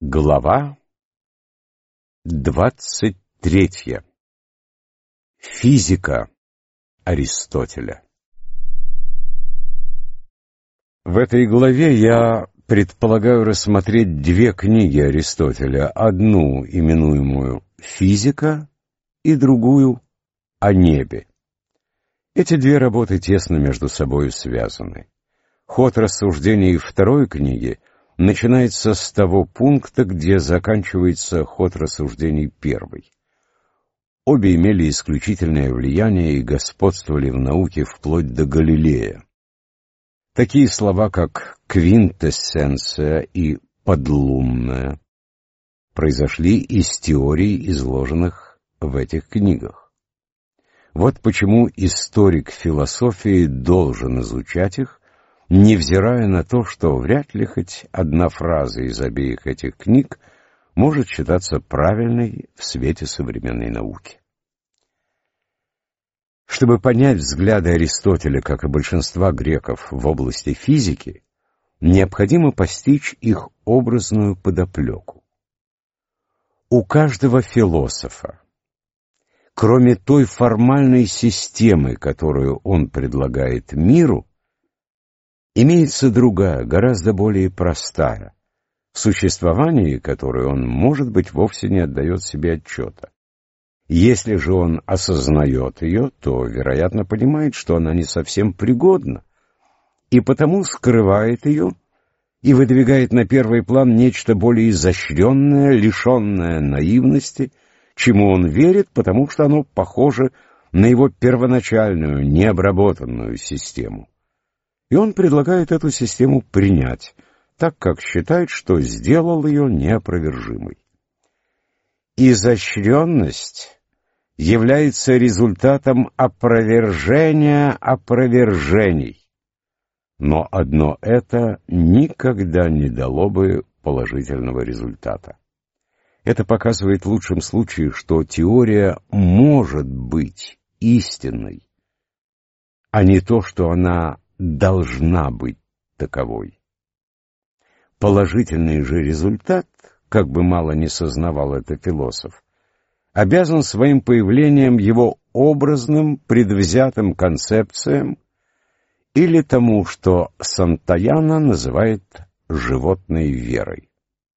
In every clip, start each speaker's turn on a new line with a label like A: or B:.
A: Глава 23. Физика Аристотеля. В этой главе я предполагаю рассмотреть две книги Аристотеля, одну, именуемую «Физика», и другую «О небе». Эти две работы тесно между собой связаны. Ход рассуждений второй книги начинается с того пункта, где заканчивается ход рассуждений первой. Обе имели исключительное влияние и господствовали в науке вплоть до Галилея. Такие слова, как «квинтэссенция» и «подлунная» произошли из теорий, изложенных в этих книгах. Вот почему историк философии должен изучать их, невзирая на то, что вряд ли хоть одна фраза из обеих этих книг может считаться правильной в свете современной науки. Чтобы понять взгляды Аристотеля, как и большинства греков в области физики, необходимо постичь их образную подоплеку. У каждого философа, кроме той формальной системы, которую он предлагает миру, имеется другая, гораздо более простая, в существовании которой он, может быть, вовсе не отдает себе отчета. Если же он осознает ее, то, вероятно, понимает, что она не совсем пригодна, и потому скрывает ее и выдвигает на первый план нечто более изощренное, лишенное наивности, чему он верит, потому что оно похоже на его первоначальную, необработанную систему. И он предлагает эту систему принять, так как считает, что сделал ее неопровержимой. Изощренность является результатом опровержения опровержений, но одно это никогда не дало бы положительного результата. Это показывает в лучшем случае, что теория может быть истинной, а не то, что она должна быть таковой. Положительный же результат, как бы мало ни сознавал это философ, обязан своим появлением его образным, предвзятым концепциям или тому, что Сантаяна называет животной верой.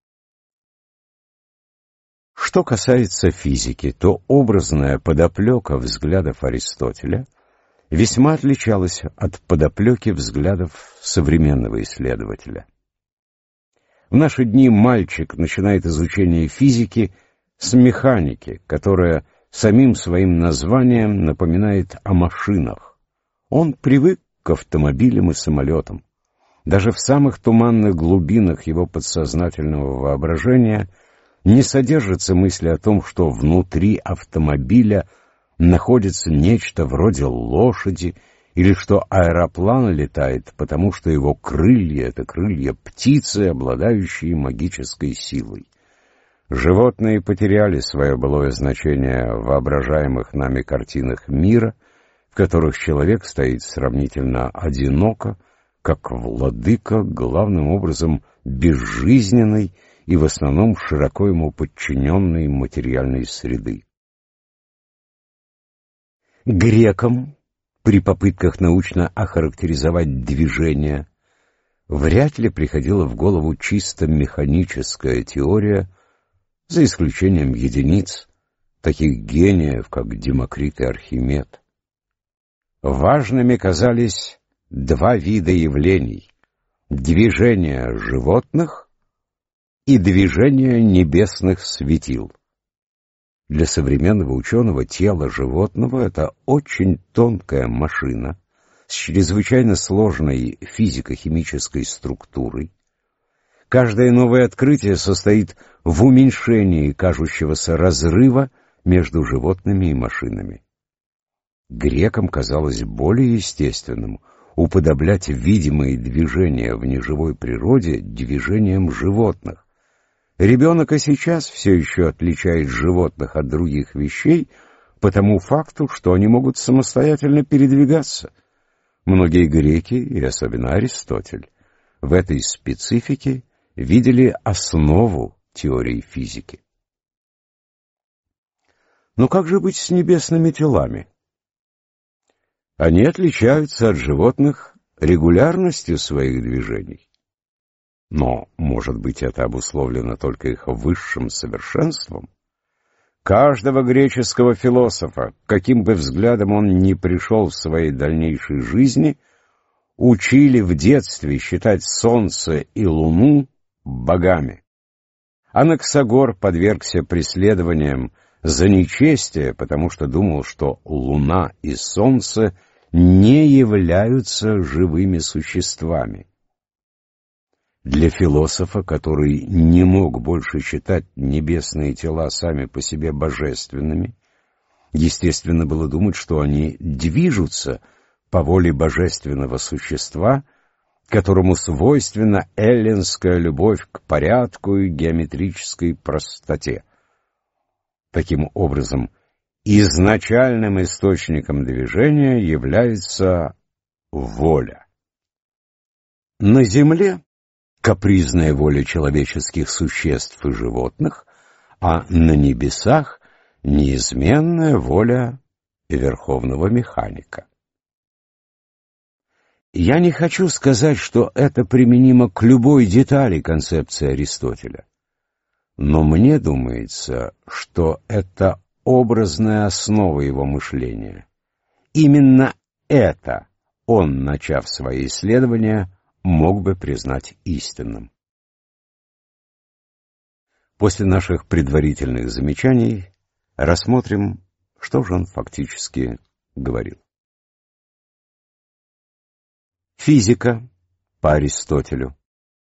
A: Что касается физики, то образная подоплека взглядов Аристотеля весьма отличалась от подоплеки взглядов современного исследователя. В наши дни мальчик начинает изучение физики с механики, которая самим своим названием напоминает о машинах. Он привык к автомобилям и самолетам. Даже в самых туманных глубинах его подсознательного воображения не содержится мысли о том, что внутри автомобиля находится нечто вроде лошади, или что аэроплан летает, потому что его крылья — это крылья птицы, обладающие магической силой. Животные потеряли свое былое значение в воображаемых нами картинах мира, в которых человек стоит сравнительно одиноко, как владыка, главным образом безжизненной и в основном широко ему подчиненной материальной среды. Грекам при попытках научно охарактеризовать движение вряд ли приходила в голову чисто механическая теория, за исключением единиц, таких гениев, как Демокрит и Архимед. Важными казались два вида явлений — движение животных и движение небесных светил. Для современного ученого тело животного — это очень тонкая машина с чрезвычайно сложной физико-химической структурой. Каждое новое открытие состоит в уменьшении кажущегося разрыва между животными и машинами. Грекам казалось более естественным уподоблять видимые движения в неживой природе движениям животных. Ребенок и сейчас все еще отличает животных от других вещей по тому факту, что они могут самостоятельно передвигаться. Многие греки, и особенно Аристотель, в этой специфике видели основу теории физики. Но как же быть с небесными телами? Они отличаются от животных регулярностью своих движений. Но, может быть, это обусловлено только их высшим совершенством? Каждого греческого философа, каким бы взглядом он ни пришел в своей дальнейшей жизни, учили в детстве считать Солнце и Луну богами. Анаксагор подвергся преследованиям за нечестие, потому что думал, что Луна и Солнце не являются живыми существами. Для философа, который не мог больше считать небесные тела сами по себе божественными, естественно было думать, что они движутся по воле божественного существа, которому свойственна эллинская любовь к порядку и геометрической простоте. Таким образом, изначальным источником движения является воля. На Земле капризная воля человеческих существ и животных, а на небесах неизменная воля верховного механика. Я не хочу сказать, что это применимо к любой детали концепции Аристотеля, но мне думается, что это образная основа его мышления. Именно это он, начав свои исследования, мог бы признать истинным. После наших предварительных замечаний рассмотрим, что же он фактически говорил. Физика по Аристотелю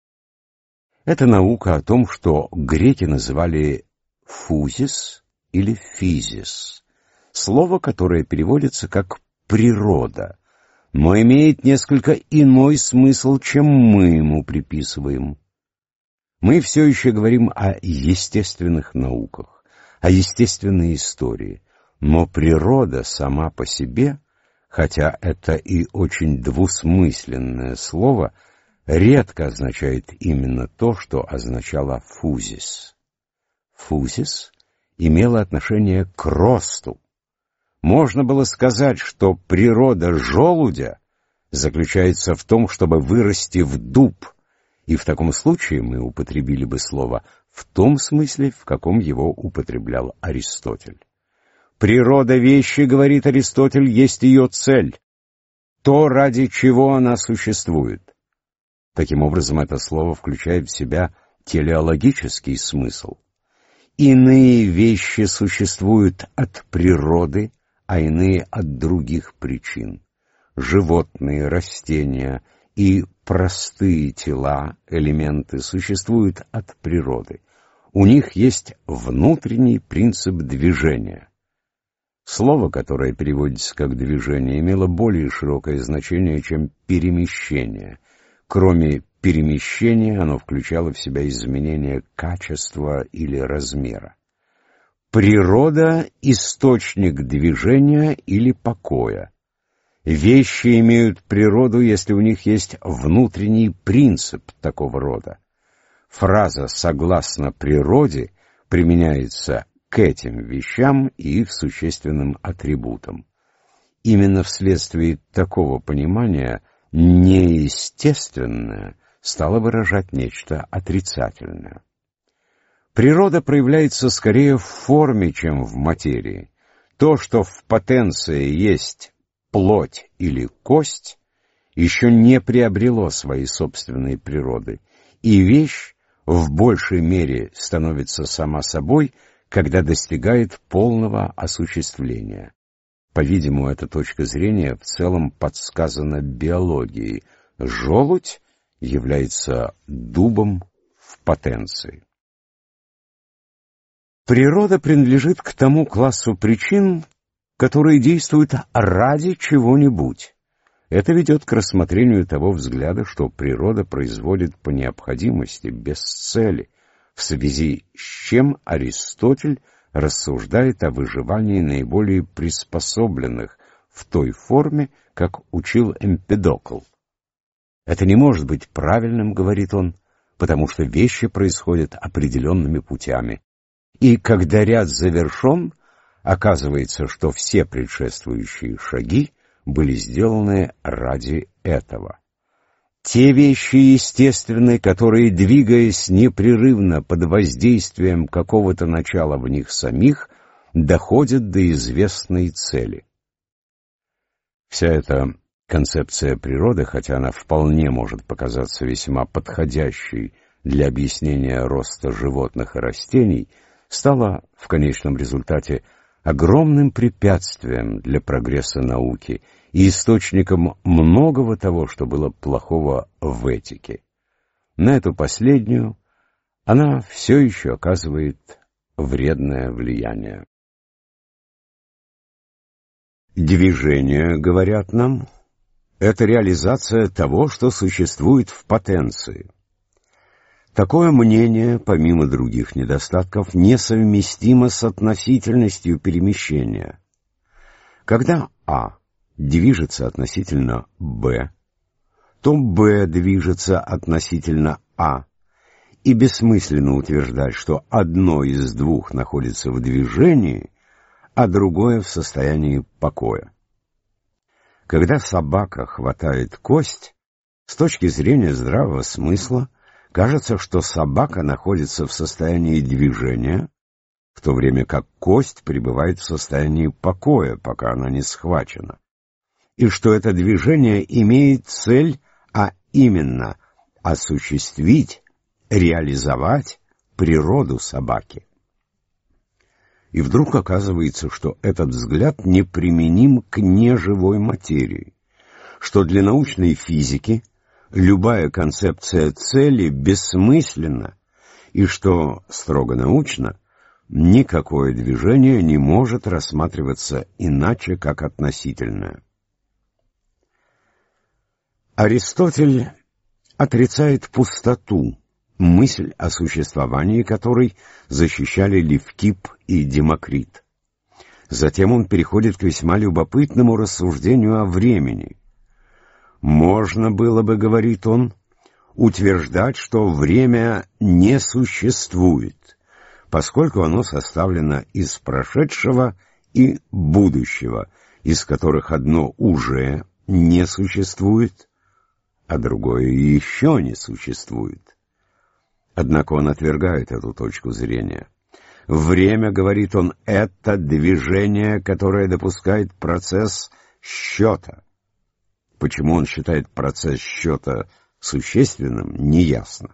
A: — это наука о том, что греки называли фузис или физис, слово, которое переводится как «природа», но имеет несколько иной смысл, чем мы ему приписываем. Мы все еще говорим о естественных науках, о естественной истории, но природа сама по себе, хотя это и очень двусмысленное слово, редко означает именно то, что означало фузис. Фузис имела отношение к росту. Можно было сказать, что природа желудя заключается в том, чтобы вырасти в дуб, и в таком случае мы употребили бы слово в том смысле, в каком его употреблял Аристотель. Природа вещи, говорит Аристотель, есть ее цель, то, ради чего она существует. Таким образом, это слово включает в себя телеологический смысл. Иные вещи существуют от природы, а иные от других причин. Животные, растения и простые тела, элементы, существуют от природы. У них есть внутренний принцип движения. Слово, которое переводится как «движение», имело более широкое значение, чем «перемещение». Кроме перемещения, оно включало в себя изменение качества или размера. Природа — источник движения или покоя. Вещи имеют природу, если у них есть внутренний принцип такого рода. Фраза «согласно природе» применяется к этим вещам и их существенным атрибутам. Именно вследствие такого понимания неестественное стало выражать нечто отрицательное. Природа проявляется скорее в форме, чем в материи. То, что в потенции есть плоть или кость, еще не приобрело своей собственной природы, и вещь в большей мере становится сама собой, когда достигает полного осуществления. По-видимому, эта точка зрения в целом подсказана биологией. Желудь является дубом в потенции. Природа принадлежит к тому классу причин, которые действуют ради чего-нибудь. Это ведет к рассмотрению того взгляда, что природа производит по необходимости, без цели, в связи с чем Аристотель рассуждает о выживании наиболее приспособленных в той форме, как учил Эмпедокл. Это не может быть правильным, говорит он, потому что вещи происходят определенными путями. И когда ряд завершен, оказывается, что все предшествующие шаги были сделаны ради этого. Те вещи естественные, которые, двигаясь непрерывно под воздействием какого-то начала в них самих, доходят до известной цели. Вся эта концепция природы, хотя она вполне может показаться весьма подходящей для объяснения роста животных и растений, стала в конечном результате огромным препятствием для прогресса науки и источником многого того, что было плохого в этике. На эту последнюю она все еще оказывает вредное влияние. Движение, говорят нам, это реализация того, что существует в потенции. Такое мнение, помимо других недостатков, несовместимо с относительностью перемещения. Когда А движется относительно Б, то Б движется относительно А, и бессмысленно утверждать, что одно из двух находится в движении, а другое в состоянии покоя. Когда собака хватает кость, с точки зрения здравого смысла, кажется, что собака находится в состоянии движения, в то время как кость пребывает в состоянии покоя, пока она не схвачена, и что это движение имеет цель, а именно осуществить, реализовать природу собаки. И вдруг оказывается, что этот взгляд неприменим к неживой материи, что для научной физики любая концепция цели бессмысленна, и что, строго научно, никакое движение не может рассматриваться иначе, как относительное. Аристотель отрицает пустоту, мысль о существовании которой защищали Левкип и Демокрит. Затем он переходит к весьма любопытному рассуждению о времени. Можно было бы, говорит он, утверждать, что время не существует, поскольку оно составлено из прошедшего и будущего, из которых одно уже не существует, а другое еще не существует. Однако он отвергает эту точку зрения. Время, говорит он, это движение, которое допускает процесс счета. Почему он считает процесс счета существенным, неясно.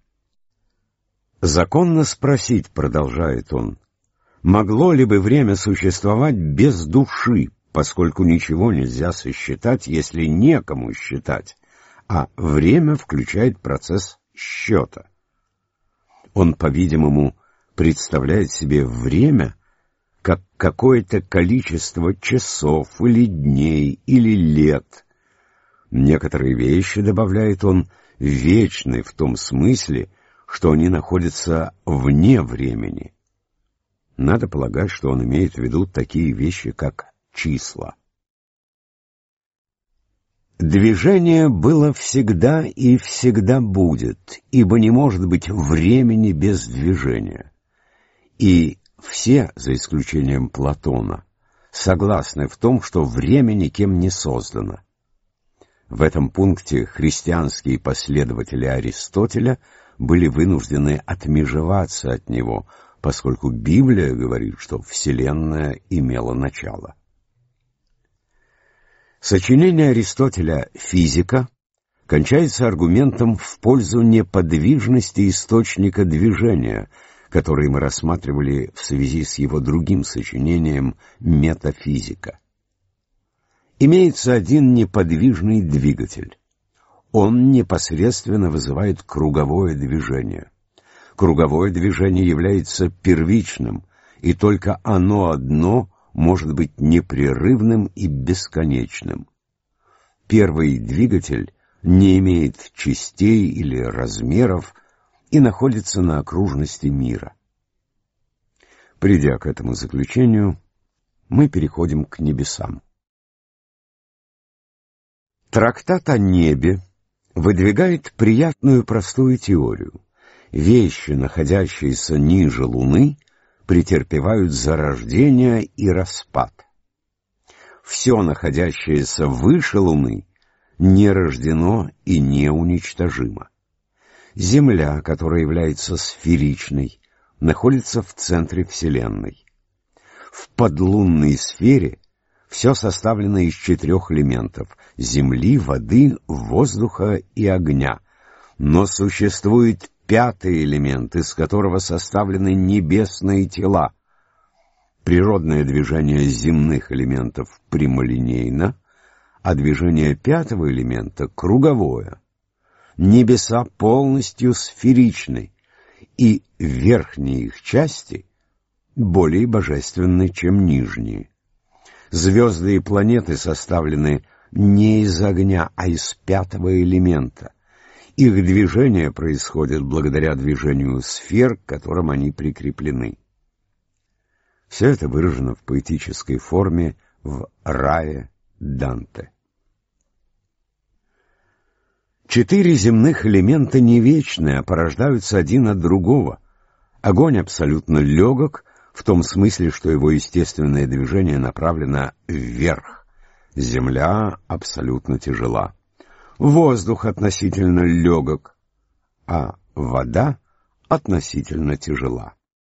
A: Законно спросить, продолжает он, могло ли бы время существовать без души, поскольку ничего нельзя сосчитать, если некому считать, а время включает процесс счета. Он, по-видимому, представляет себе время как какое-то количество часов или дней или лет. Некоторые вещи, добавляет он, вечны в том смысле, что они находятся вне времени. Надо полагать, что он имеет в виду такие вещи, как числа. Движение было всегда и всегда будет, ибо не может быть времени без движения. И все, за исключением Платона, согласны в том, что время никем не создано. В этом пункте христианские последователи Аристотеля были вынуждены отмежеваться от него, поскольку Библия говорит, что Вселенная имела начало. Сочинение Аристотеля «Физика» кончается аргументом в пользу неподвижности источника движения, который мы рассматривали в связи с его другим сочинением «Метафизика». Имеется один неподвижный двигатель. Он непосредственно вызывает круговое движение. Круговое движение является первичным, и только оно одно может быть непрерывным и бесконечным. Первый двигатель не имеет частей или размеров и находится на окружности мира. Придя к этому заключению, мы переходим к небесам. Трактат о небе выдвигает приятную простую теорию. Вещи, находящиеся ниже Луны, претерпевают зарождение и распад. Все, находящееся выше Луны, не рождено и не уничтожимо. Земля, которая является сферичной, находится в центре Вселенной. В подлунной сфере все составлено из 4 элементов — земли, воды, воздуха и огня. Но существует 5-й элемент, из которого составлены небесные тела. Природное движение земных элементов прямолинейно, а движение 5-го элемента круговое. Небеса полностью сферичны, и верхние их части более божественны, чем нижние. Звезды и планеты составлены не из огня, а из 5-го элемента. Их движение происходит благодаря движению сфер, к которым они прикреплены. Все это выражено в поэтической форме в «Рае» Данте. 4 земных элемента не вечны, а порождаются один от другого. Огонь абсолютно легок, в том смысле, что его естественное движение направлено вверх. Земля абсолютно тяжела. Воздух относительно легок, а вода относительно тяжела.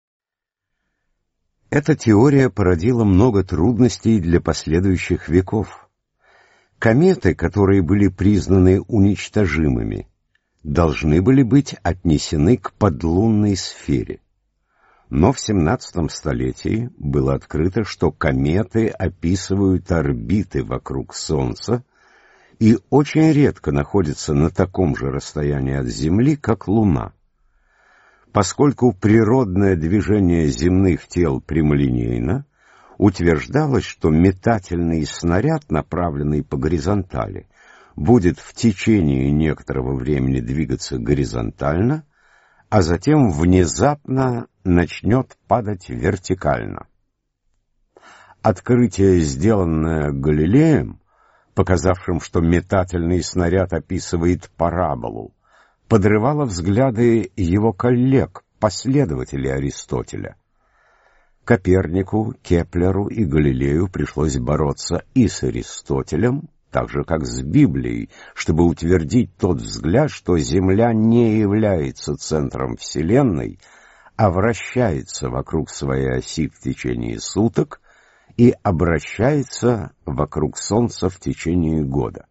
A: Эта теория породила много трудностей для последующих веков. Кометы, которые были признаны уничтожимыми, должны были быть отнесены к подлунной сфере. Но в 17 столетии было открыто, что кометы описывают орбиты вокруг Солнца и очень редко находятся на таком же расстоянии от Земли, как Луна. Поскольку природное движение земных тел прямолинейно, утверждалось, что метательный снаряд, направленный по горизонтали, будет в течение некоторого времени двигаться горизонтально, а затем внезапно начнет падать вертикально. Открытие, сделанное Галилеем, показавшим, что метательный снаряд описывает параболу, подрывало взгляды его коллег, последователей Аристотеля. Копернику, Кеплеру и Галилею пришлось бороться и с Аристотелем, так же как с Библией, чтобы утвердить тот взгляд, что Земля не является центром Вселенной, а вращается вокруг своей оси в течение суток и обращается вокруг Солнца в течение года.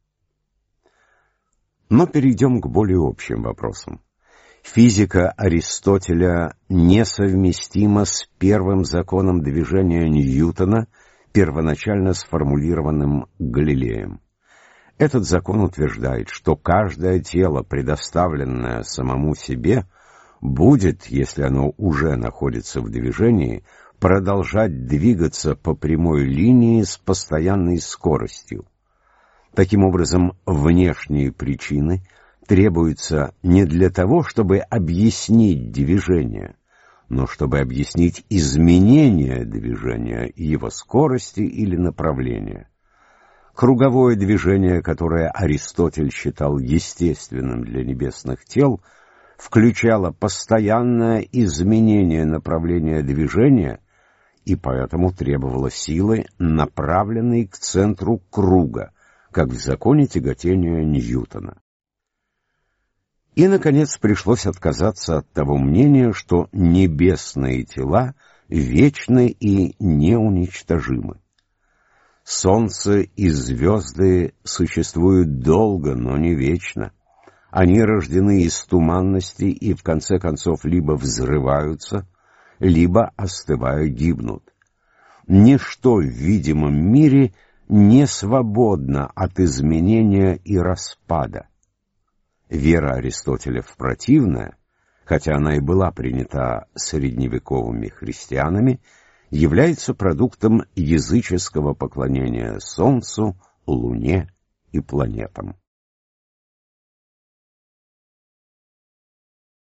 A: Но перейдем к более общим вопросам. Физика Аристотеля несовместима с первым законом движения Ньютона, первоначально сформулированным Галилеем. Этот закон утверждает, что каждое тело, предоставленное самому себе, будет, если оно уже находится в движении, продолжать двигаться по прямой линии с постоянной скоростью. Таким образом, внешние причины требуются не для того, чтобы объяснить движение, но чтобы объяснить изменение движения, его скорости или направления. Круговое движение, которое Аристотель считал естественным для небесных тел, включало постоянное изменение направления движения и поэтому требовало силы, направленной к центру круга, как в законе тяготения Ньютона. И, наконец, пришлось отказаться от того мнения, что небесные тела вечны и неуничтожимы. Солнце и звезды существуют долго, но не вечно. Они рождены из туманности и, в конце концов, либо взрываются, либо, остывая, гибнут. Ничто в видимом мире не свободно от изменения и распада. Вера Аристотеля в противное, хотя она и была принята средневековыми христианами, является продуктом языческого поклонения Солнцу, Луне и планетам.